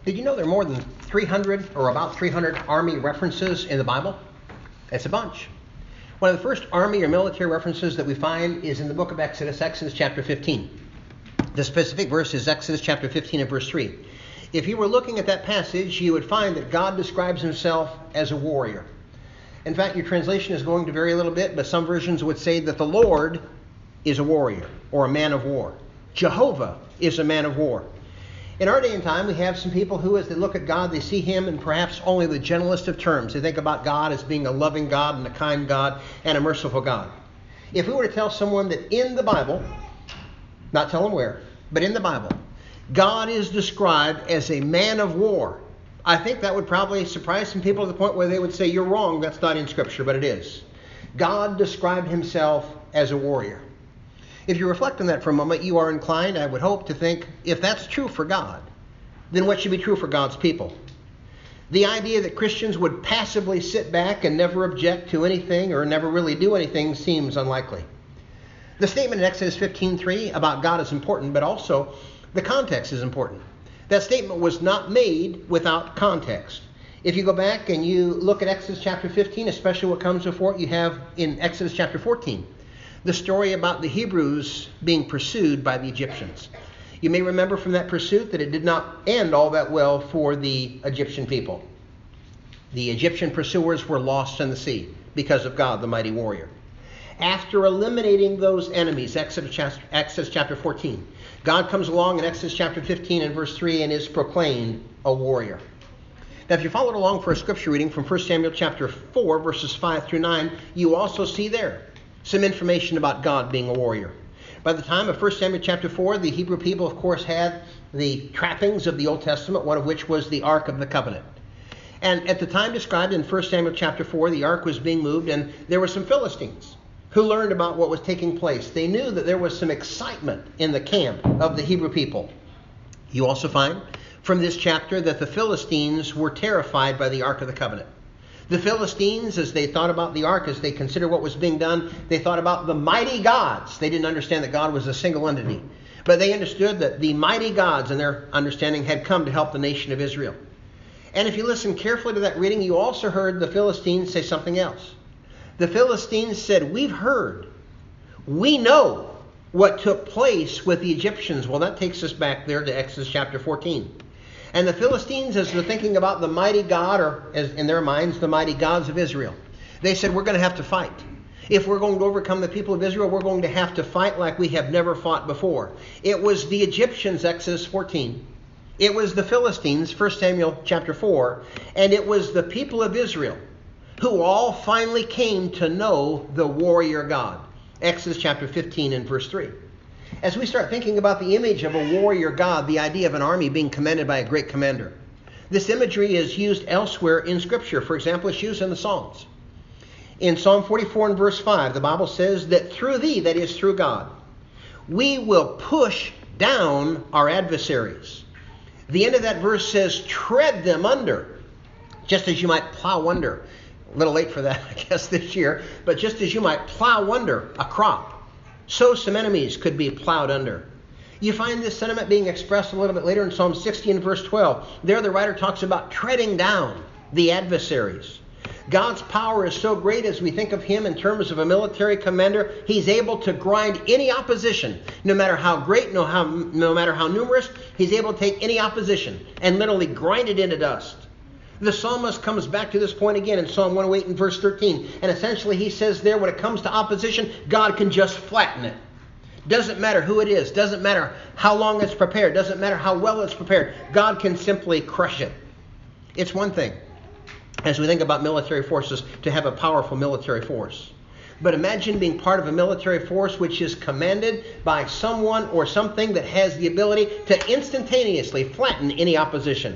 Did you know there are more than 300 or about 300 army references in the Bible? That's a bunch. One of the first army or military references that we find is in the book of Exodus, Exodus chapter 15. The specific verse is Exodus chapter 15 and verse 3. If you were looking at that passage, you would find that God describes himself as a warrior. In fact, your translation is going to vary a little bit, but some versions would say that the Lord is a warrior or a man of war. Jehovah is a man of war. In our day and time, we have some people who, as they look at God, they see him in perhaps only the gentlest of terms. They think about God as being a loving God and a kind God and a merciful God. If we were to tell someone that in the Bible, not tell them where, but in the Bible, God is described as a man of war, I think that would probably surprise some people to the point where they would say, you're wrong, that's not in Scripture, but it is. God described himself as a warrior. If you reflect on that for a moment, you are inclined, I would hope, to think, if that's true for God, then what should be true for God's people? The idea that Christians would passively sit back and never object to anything or never really do anything seems unlikely. The statement in Exodus 15:3 about God is important, but also the context is important. That statement was not made without context. If you go back and you look at Exodus chapter 15, especially what comes before it, you have in Exodus chapter 14, the story about the Hebrews being pursued by the Egyptians. You may remember from that pursuit that it did not end all that well for the Egyptian people. The Egyptian pursuers were lost in the sea because of God, the mighty warrior. After eliminating those enemies, Exodus chapter 14, God comes along in Exodus chapter 15 and verse 3 and is proclaimed a warrior. Now, if you followed along for a scripture reading from 1 Samuel chapter 4, verses 5 through 9, you also see there some information about God being a warrior. By the time of 1 Samuel chapter 4, the Hebrew people, of course, had the trappings of the Old Testament, one of which was the Ark of the Covenant. And at the time described in 1 Samuel chapter 4, the Ark was being moved, and there were some Philistines who learned about what was taking place. They knew that there was some excitement in the camp of the Hebrew people. You also find from this chapter that the Philistines were terrified by the Ark of the Covenant. The Philistines, as they thought about the ark, as they considered what was being done, they thought about the mighty gods. They didn't understand that God was a single entity. But they understood that the mighty gods, in their understanding, had come to help the nation of Israel. And if you listen carefully to that reading, you also heard the Philistines say something else. The Philistines said, we've heard, we know what took place with the Egyptians. Well, that takes us back there to Exodus chapter 14. And the Philistines, as they're thinking about the mighty God, or as in their minds, the mighty gods of Israel, they said, we're going to have to fight. If we're going to overcome the people of Israel, we're going to have to fight like we have never fought before. It was the Egyptians, Exodus 14. It was the Philistines, 1 Samuel chapter 4. And it was the people of Israel who all finally came to know the warrior God. Exodus chapter 15 and verse 3. As we start thinking about the image of a warrior God, the idea of an army being commanded by a great commander, this imagery is used elsewhere in Scripture. For example, it's used in the Psalms. In Psalm 44 and verse 5, the Bible says that through thee, that is through God, we will push down our adversaries. The end of that verse says, tread them under, just as you might plow under. A little late for that, I guess, this year. But just as you might plow under a crop, so some enemies could be plowed under. You find this sentiment being expressed a little bit later in Psalm 60 and verse 12. There the writer talks about treading down the adversaries. God's power is so great as we think of him in terms of a military commander. He's able to grind any opposition, no matter how great, no matter how numerous. He's able to take any opposition and literally grind it into dust. The psalmist comes back to this point again in Psalm 108 and verse 13. And essentially he says there, when it comes to opposition, God can just flatten it. Doesn't matter who it is. Doesn't matter how long it's prepared. Doesn't matter how well it's prepared. God can simply crush it. It's one thing, as we think about military forces, to have a powerful military force. But imagine being part of a military force which is commanded by someone or something that has the ability to instantaneously flatten any opposition.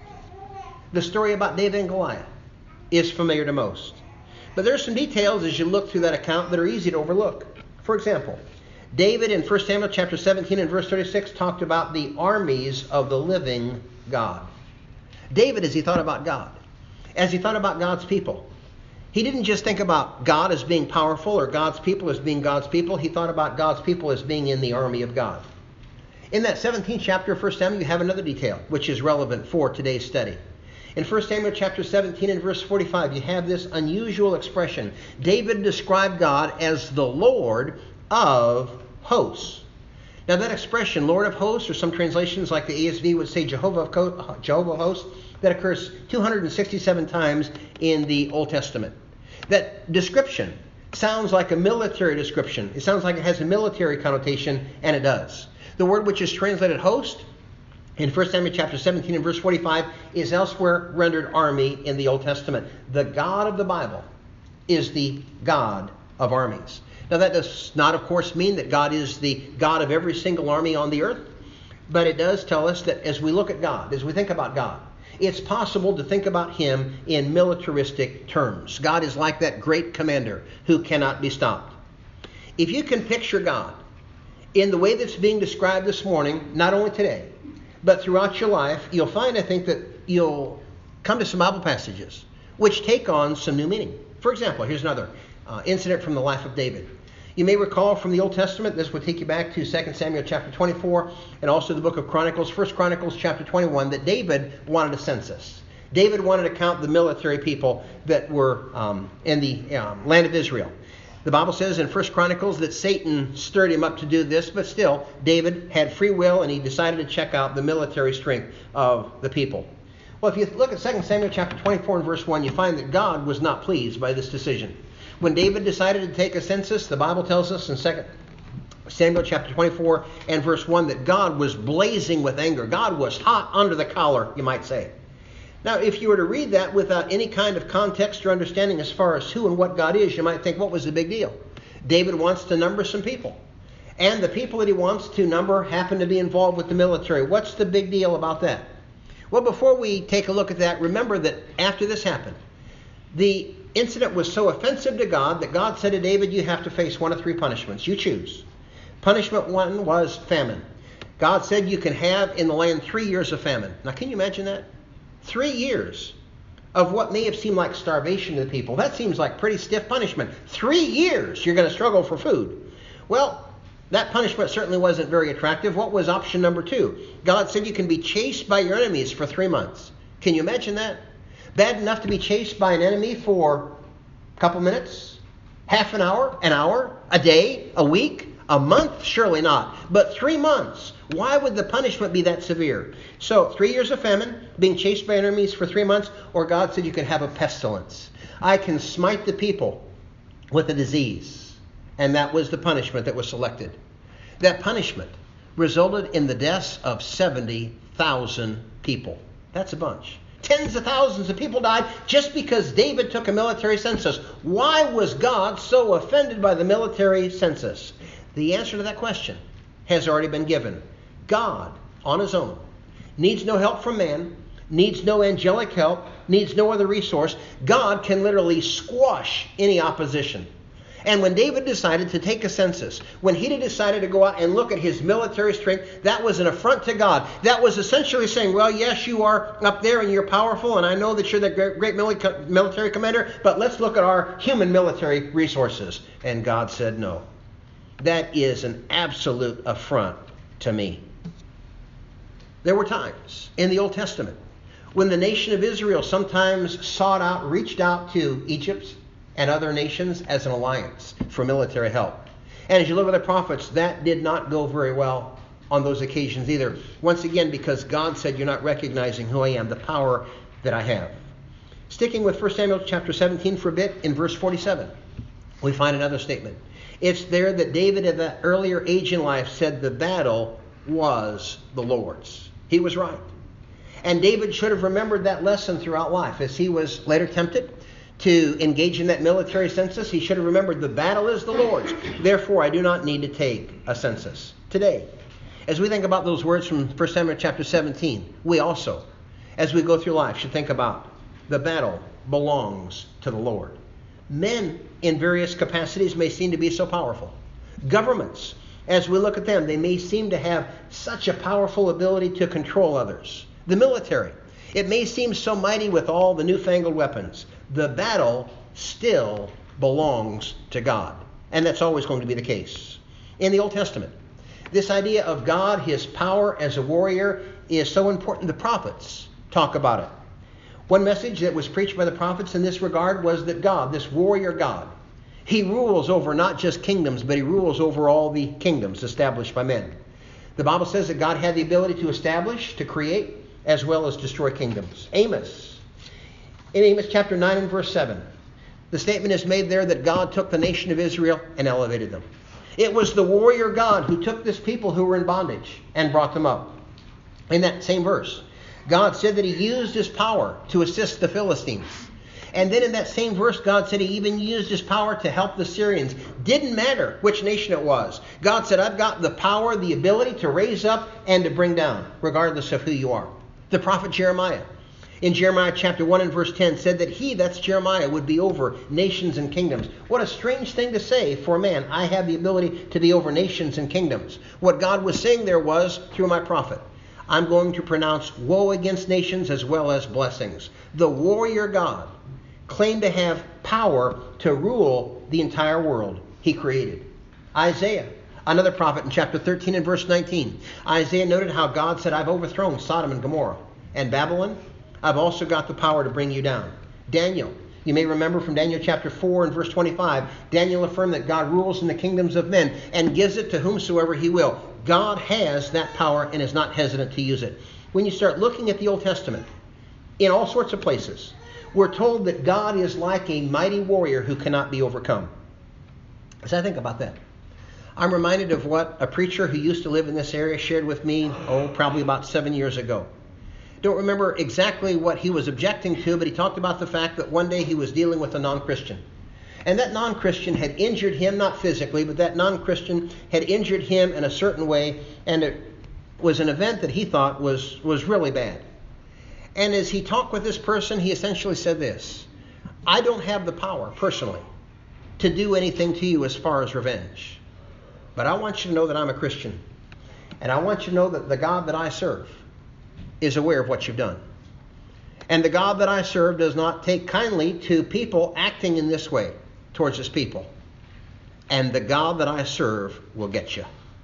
The story about David and Goliath is familiar to most. But there are some details as you look through that account that are easy to overlook. For example, David in 1 Samuel chapter 17 and verse 36 talked about the armies of the living God. David, as he thought about God, as he thought about God's people, he didn't just think about God as being powerful or God's people as being God's people. He thought about God's people as being in the army of God. In that 17th chapter of 1 Samuel, you have another detail which is relevant for today's study. In 1 Samuel chapter 17 and verse 45, you have this unusual expression. David described God as the Lord of hosts. Now that expression, Lord of hosts, or some translations like the ESV would say Jehovah of hosts, that occurs 267 times in the Old Testament. That description sounds like a military description. It sounds like it has a military connotation, and it does. The word which is translated host in 1 Samuel chapter 17 and verse 45 is elsewhere rendered army in the Old Testament. The God of the Bible is the God of armies. Now that does not, of course, mean that God is the God of every single army on the earth, but it does tell us that as we look at God, as we think about God, it's possible to think about Him in militaristic terms. God is like that great commander who cannot be stopped. If you can picture God in the way that's being described this morning, not only today, but throughout your life, you'll find, I think, that you'll come to some Bible passages which take on some new meaning. For example, here's another incident from the life of David. You may recall from the Old Testament, this would take you back to 2 Samuel chapter 24 and also the book of Chronicles, 1 Chronicles chapter 21, that David wanted a census. David wanted to count the military people that were in the land of Israel. The Bible says in 1 Chronicles that Satan stirred him up to do this, but still, David had free will and he decided to check out the military strength of the people. Well, if you look at 2 Samuel chapter 24 and verse 1, you find that God was not pleased by this decision. When David decided to take a census, the Bible tells us in 2 Samuel chapter 24 and verse 1 that God was blazing with anger. God was hot under the collar, you might say. Now, if you were to read that without any kind of context or understanding as far as who and what God is, you might think, what was the big deal? David wants to number some people. And the people that he wants to number happen to be involved with the military. What's the big deal about that? Well, before we take a look at that, remember that after this happened, the incident was so offensive to God that God said to David, you have to face one of three punishments. You choose. Punishment one was famine. God said you can have in the land 3 years of famine. Now, can you imagine that? 3 years of what may have seemed like starvation to the people. That seems like pretty stiff punishment. 3 years you're going to struggle for food. Well, that punishment certainly wasn't very attractive. What was option number 2? God said you can be chased by your enemies for 3 months. Can you imagine that? Bad enough to be chased by an enemy for a couple minutes, half an hour, a day, a week, a month? Surely not. But 3 months. Why would the punishment be that severe? So 3 years of famine, being chased by enemies for 3 months, or God said you can have a pestilence. I can smite the people with a disease. And that was the punishment that was selected. That punishment resulted in the deaths of 70,000 people. That's a bunch. Tens of thousands of people died just because David took a military census. Why was God so offended by the military census? The answer to that question has already been given. God, on his own, needs no help from man, needs no angelic help, needs no other resource. God can literally squash any opposition. And when David decided to take a census, when he decided to go out and look at his military strength, that was an affront to God. That was essentially saying, well, yes, you are up there and you're powerful, and I know that you're the great military commander, but let's look at our human military resources. And God said no. That is an absolute affront to me. There were times in the Old Testament when the nation of Israel sometimes reached out to Egypt and other nations as an alliance for military help. And as you look at the prophets, that did not go very well on those occasions either. Once again, because God said, you're not recognizing who I am, the power that I have. Sticking with 1 Samuel chapter 17 for a bit, in verse 47, we find another statement. It's there that David at that earlier age in life said the battle was the Lord's. He was right. And David should have remembered that lesson throughout life. As he was later tempted to engage in that military census, he should have remembered the battle is the Lord's. Therefore, I do not need to take a census. Today, as we think about those words from 1 Samuel chapter 17, we also, as we go through life, should think about the battle belongs to the Lord. Men in various capacities may seem to be so powerful. Governments, as we look at them, they may seem to have such a powerful ability to control others. The military, it may seem so mighty with all the newfangled weapons. The battle still belongs to God. And that's always going to be the case. In the Old Testament, This idea of God, his power as a warrior, is so important. The prophets talk about it. One message that was preached by the prophets in this regard was that God, this warrior God, he rules over not just kingdoms, but he rules over all the kingdoms established by men. The Bible says that God had the ability to establish, to create, as well as destroy kingdoms. Amos. In Amos chapter 9 and verse 7, the statement is made there that God took the nation of Israel and elevated them. It was the warrior God who took this people who were in bondage and brought them up. In that same verse, God said that he used his power to assist the Philistines. And then in that same verse, God said he even used his power to help the Syrians. Didn't matter which nation it was. God said, I've got the power, the ability to raise up and to bring down, regardless of who you are. The prophet Jeremiah, in Jeremiah chapter 1 and verse 10, said that he, that's Jeremiah, would be over nations and kingdoms. What a strange thing to say for a man. I have the ability to be over nations and kingdoms. What God was saying there was, through my prophet, I'm going to pronounce woe against nations as well as blessings. The warrior God claimed to have power to rule the entire world he created. Isaiah, another prophet, in chapter 13 and verse 19. Isaiah noted how God said, I've overthrown Sodom and Gomorrah. And Babylon, I've also got the power to bring you down. Daniel, you may remember from Daniel chapter 4 and verse 25, Daniel affirmed that God rules in the kingdoms of men and gives it to whomsoever he will. God has that power and is not hesitant to use it. When you start looking at the Old Testament, in all sorts of places, we're told that God is like a mighty warrior who cannot be overcome. As I think about that, I'm reminded of what a preacher who used to live in this area shared with me, probably about 7 years ago. Don't remember exactly what he was objecting to, but he talked about the fact that one day he was dealing with a non-Christian. And that non-Christian had injured him, not physically, but that non-Christian had injured him in a certain way, and it was an event that he thought was really bad. And as he talked with this person, he essentially said this: I don't have the power, personally, to do anything to you as far as revenge. But I want you to know that I'm a Christian. And I want you to know that the God that I serve is aware of what you've done. And the God that I serve does not take kindly to people acting in this way towards his people. And the God that I serve will get you.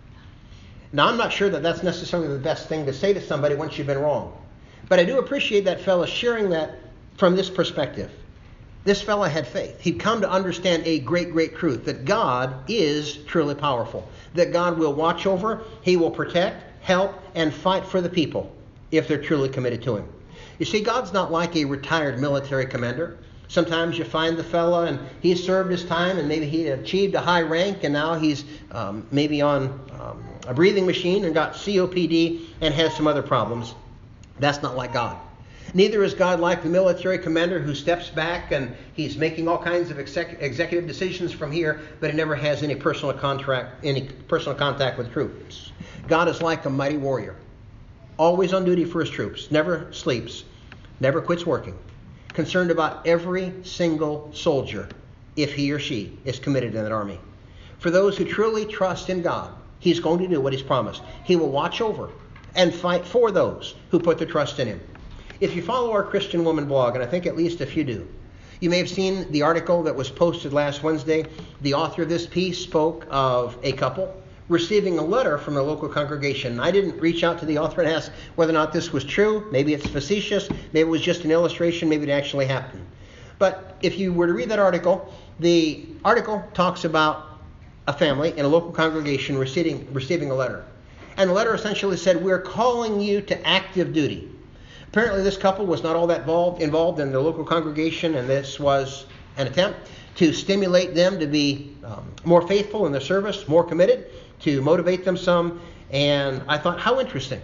Now, I'm not sure that that's necessarily the best thing to say to somebody once you've been wrong. But I do appreciate that fellow sharing that from this perspective. This fellow had faith. He'd come to understand a great, great truth, that God is truly powerful, that God will watch over, he will protect, help, and fight for the people if they're truly committed to him. You see, God's not like a retired military commander. Sometimes you find the fellow and he's served his time and maybe he achieved a high rank and now he's maybe on a breathing machine and got COPD and has some other problems. That's not like God. Neither is God like the military commander who steps back and he's making all kinds of executive decisions from here, but he never has any personal contact with troops. God is like a mighty warrior, always on duty for his troops, never sleeps, never quits working, concerned about every single soldier if he or she is committed in that army. For those who truly trust in God, he's going to do what he's promised. He will watch over and fight for those who put their trust in him. If you follow our Christian Woman blog, and I think at least if you do, you may have seen the article that was posted last Wednesday. The author of this piece spoke of a couple receiving a letter from a local congregation. I didn't reach out to the author and ask whether or not this was true. Maybe it's facetious. Maybe it was just an illustration. Maybe it actually happened. But if you were to read that article, the article talks about a family in a local congregation receiving a letter. And the letter essentially said, we're calling you to active duty. Apparently this couple was not all that involved in the local congregation, and this was an attempt to stimulate them to be more faithful in their service, more committed, to motivate them some. And I thought, how interesting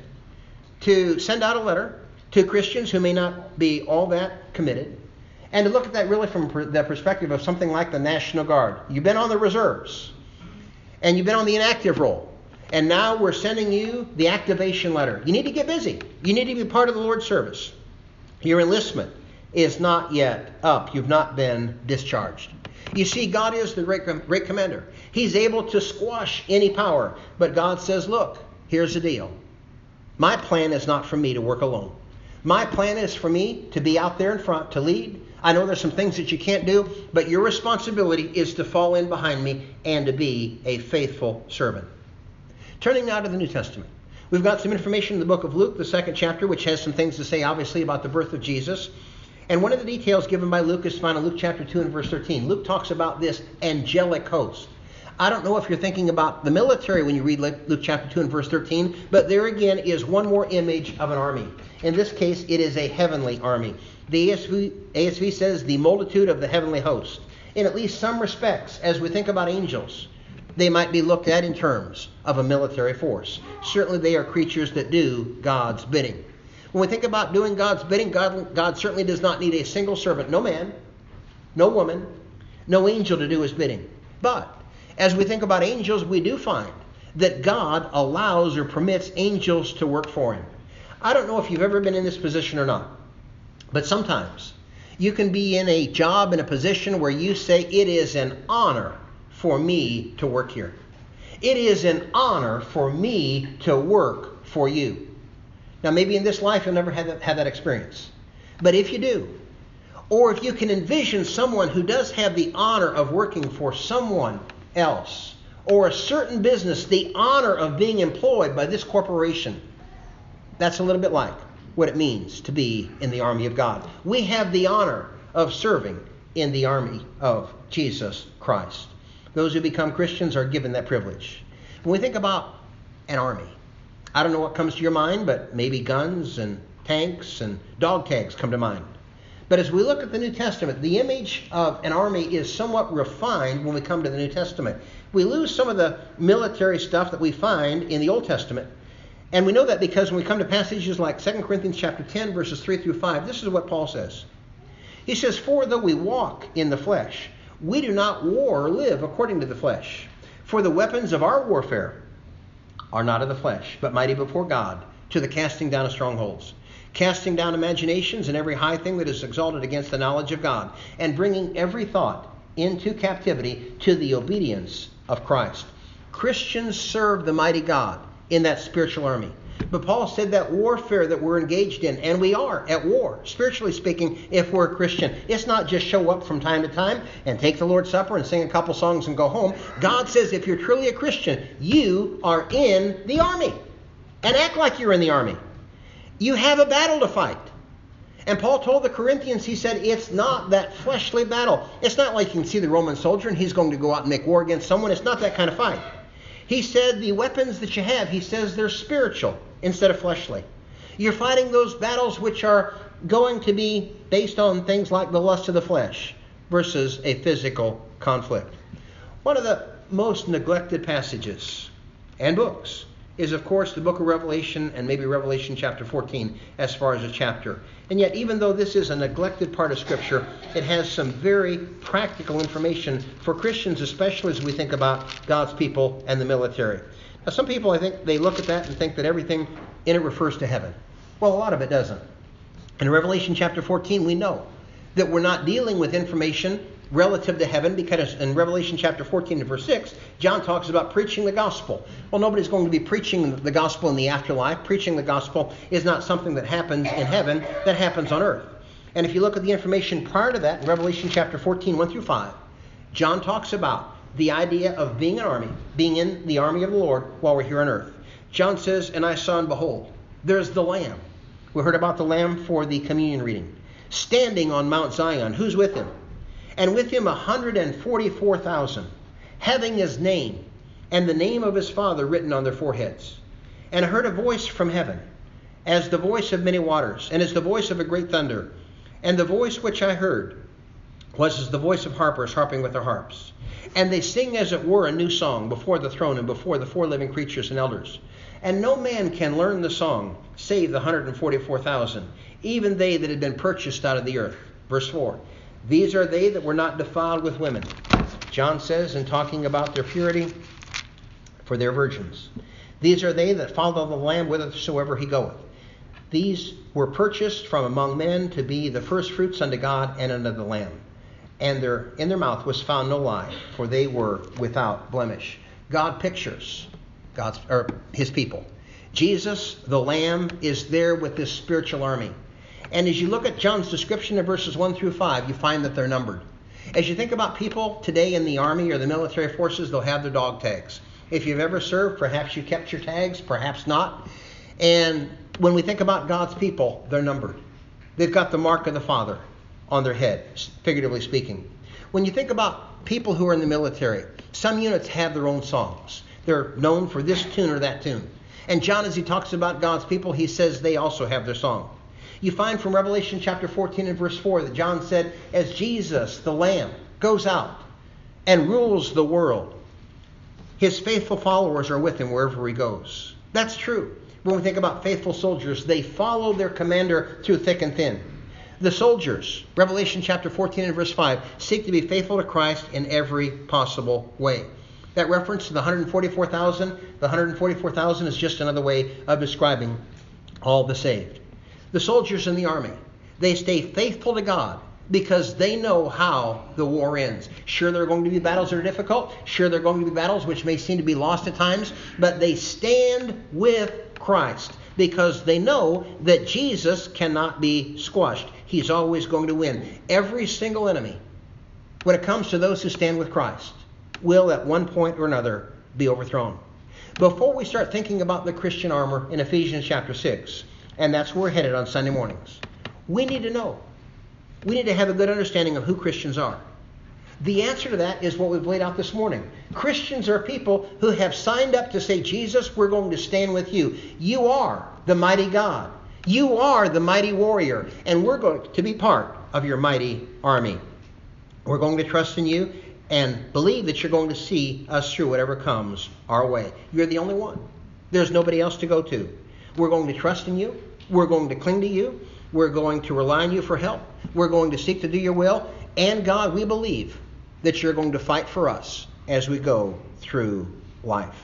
to send out a letter to Christians who may not be all that committed, and to look at that really from the perspective of something like the National Guard. You've been on the reserves, and you've been on the inactive role. And now we're sending you the activation letter. You need to get busy. You need to be part of the Lord's service. Your enlistment is not yet up. You've not been discharged. You see, God is the great commander. He's able to squash any power. But God says, look, here's the deal. My plan is not for me to work alone. My plan is for me to be out there in front, to lead. I know there's some things that you can't do, but your responsibility is to fall in behind me and to be a faithful servant. Turning now to the New Testament. We've got some information in the book of Luke, the 2nd chapter, which has some things to say, obviously, about the birth of Jesus. And one of the details given by Luke is found in Luke chapter 2 and verse 13. Luke talks about this angelic host. I don't know if you're thinking about the military when you read Luke chapter 2 and verse 13, but there again is one more image of an army. In this case, it is a heavenly army. The ASV says the multitude of the heavenly host. In at least some respects, as we think about angels, they might be looked at in terms of a military force. Certainly they are creatures that do God's bidding. When we think about doing God's bidding, God certainly does not need a single servant, no man, no woman, no angel to do his bidding. But as we think about angels, we do find that God allows or permits angels to work for him. I don't know if you've ever been in this position or not, but sometimes you can be in a job, in a position where you say, it is an honor for me to work here. It is an honor for me to work for you. Now, maybe in this life you'll never have that experience. But if you do, or if you can envision someone who does have the honor of working for someone else, or a certain business, the honor of being employed by this corporation, that's a little bit like what it means to be in the army of God. We have the honor of serving in the army of Jesus Christ. Those who become Christians are given that privilege. When we think about an army, I don't know what comes to your mind, but maybe guns and tanks and dog tags come to mind. But as we look at the New Testament, the image of an army is somewhat refined when we come to the New Testament. We lose some of the military stuff that we find in the Old Testament. And we know that because when we come to passages like 2 Corinthians chapter 10, verses 3 through 5, this is what Paul says. He says, "For though we walk in the flesh, we do not war or live according to the flesh. For the weapons of our warfare are not of the flesh, but mighty before God, to the casting down of strongholds, casting down imaginations and every high thing that is exalted against the knowledge of God, and bringing every thought into captivity to the obedience of Christ." Christians serve the mighty God in that spiritual army. But Paul said that warfare that we're engaged in, and we are at war, spiritually speaking, if we're a Christian. It's not just show up from time to time and take the Lord's Supper and sing a couple songs and go home. God says if you're truly a Christian, you are in the army. And act like you're in the army. You have a battle to fight. And Paul told the Corinthians, he said, it's not that fleshly battle. It's not like you can see the Roman soldier and he's going to go out and make war against someone. It's not that kind of fight. He said the weapons that you have, he says they're spiritual instead of fleshly. You're fighting those battles which are going to be based on things like the lust of the flesh versus a physical conflict. One of the most neglected passages and books is, of course, the book of Revelation, and maybe Revelation chapter 14 as far as a chapter. And yet, even though this is a neglected part of Scripture, it has some very practical information for Christians, especially as we think about God's people and the military. Now, some people, I think, they look at that and think that everything in it refers to heaven. Well, a lot of it doesn't. In Revelation chapter 14, we know that we're not dealing with information relative to heaven, because in Revelation chapter 14 and verse 6, John talks about preaching the gospel. Well, nobody's going to be preaching the gospel in the afterlife. Preaching the gospel is not something that happens in heaven, that happens on earth. And if you look at the information prior to that, in Revelation chapter 14, 1 through 5, John talks about the idea of being an army, being in the army of the Lord while we're here on earth. John says, "And I saw and behold, there's the Lamb." We heard about the Lamb for the communion reading. "Standing on Mount Zion." Who's with him? "And with him 144,000, having his name and the name of his Father written on their foreheads. And I heard a voice from heaven, as the voice of many waters, and as the voice of a great thunder. And the voice which I heard was as the voice of harpers harping with their harps. And they sing as it were a new song before the throne and before the four living creatures and elders. And no man can learn the song save the 144,000, even they that had been purchased out of the earth." Verse 4. "These are they that were not defiled with women." John says, in talking about their purity, "for their virgins. These are they that follow the Lamb whithersoever he goeth. These were purchased from among men to be the firstfruits unto God and unto the Lamb. And in their mouth was found no lie, for they were without blemish." God pictures his people. Jesus, the Lamb, is there with this spiritual army. And as you look at John's description of verses 1 through 5, you find that they're numbered. As you think about people today in the army or the military forces, they'll have their dog tags. If you've ever served, perhaps you kept your tags, perhaps not. And when we think about God's people, they're numbered. They've got the mark of the Father on their head, figuratively speaking. When you think about people who are in the military, some units have their own songs. They're known for this tune or that tune. And John, as he talks about God's people, he says they also have their song. You find from Revelation chapter 14 and verse 4 that John said, as Jesus, the Lamb, goes out and rules the world, his faithful followers are with him wherever he goes. That's true. When we think about faithful soldiers, they follow their commander through thick and thin. The soldiers, Revelation chapter 14 and verse 5, seek to be faithful to Christ in every possible way. That reference to the 144,000, the 144,000 is just another way of describing all the saved. The soldiers in the army, they stay faithful to God because they know how the war ends. Sure, there are going to be battles that are difficult. Sure, there are going to be battles which may seem to be lost at times. But they stand with Christ because they know that Jesus cannot be squashed. He's always going to win. Every single enemy, when it comes to those who stand with Christ, will at one point or another be overthrown. Before we start thinking about the Christian armor in Ephesians chapter 6, and that's where we're headed on Sunday mornings, we need to know. We need to have a good understanding of who Christians are. The answer to that is what we've laid out this morning. Christians are people who have signed up to say, Jesus, we're going to stand with you. You are the mighty God. You are the mighty warrior, and we're going to be part of your mighty army. We're going to trust in you and believe that you're going to see us through whatever comes our way. You're the only one. There's nobody else to go to. We're going to trust in you. We're going to cling to you. We're going to rely on you for help. We're going to seek to do your will. And God, we believe that you're going to fight for us as we go through life.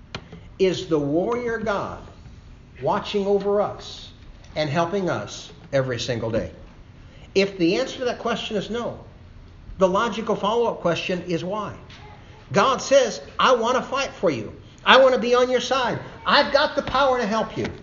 Is the warrior God watching over us and helping us every single day? If the answer to that question is no, the logical follow-up question is why? God says, I want to fight for you. I want to be on your side. I've got the power to help you.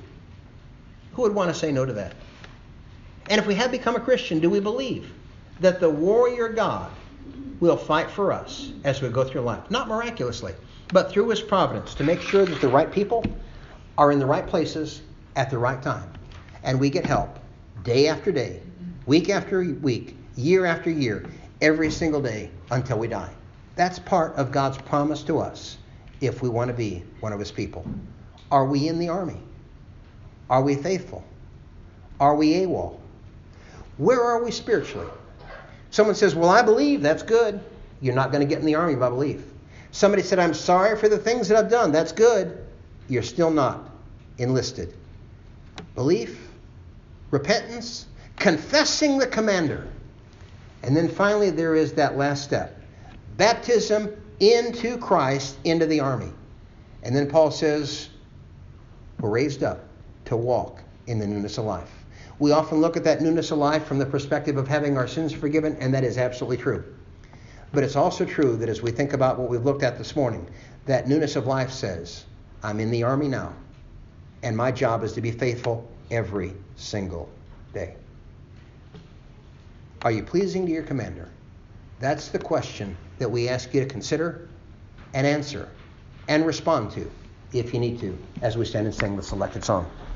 Who would want to say no to that? And if we have become a Christian, do we believe that the warrior God will fight for us as we go through life? Not miraculously, but through his providence to make sure that the right people are in the right places at the right time. And we get help day after day, week after week, year after year, every single day until we die. That's part of God's promise to us if we want to be one of his people. Are we in the army? Are we faithful? Are we AWOL? Where are we spiritually? Someone says, well, I believe. That's good. You're not going to get in the army by belief. Somebody said, I'm sorry for the things that I've done. That's good. You're still not enlisted. Belief, repentance, confessing the commander. And then finally there is that last step. Baptism into Christ, into the army. And then Paul says, we're raised up to walk in the newness of life. We often look at that newness of life from the perspective of having our sins forgiven, and that is absolutely true. But it's also true that as we think about what we've looked at this morning, that newness of life says, I'm in the army now, and my job is to be faithful every single day. Are you pleasing to your commander? That's the question that we ask you to consider and answer and respond to, if you need to, as we stand and sing the selected song.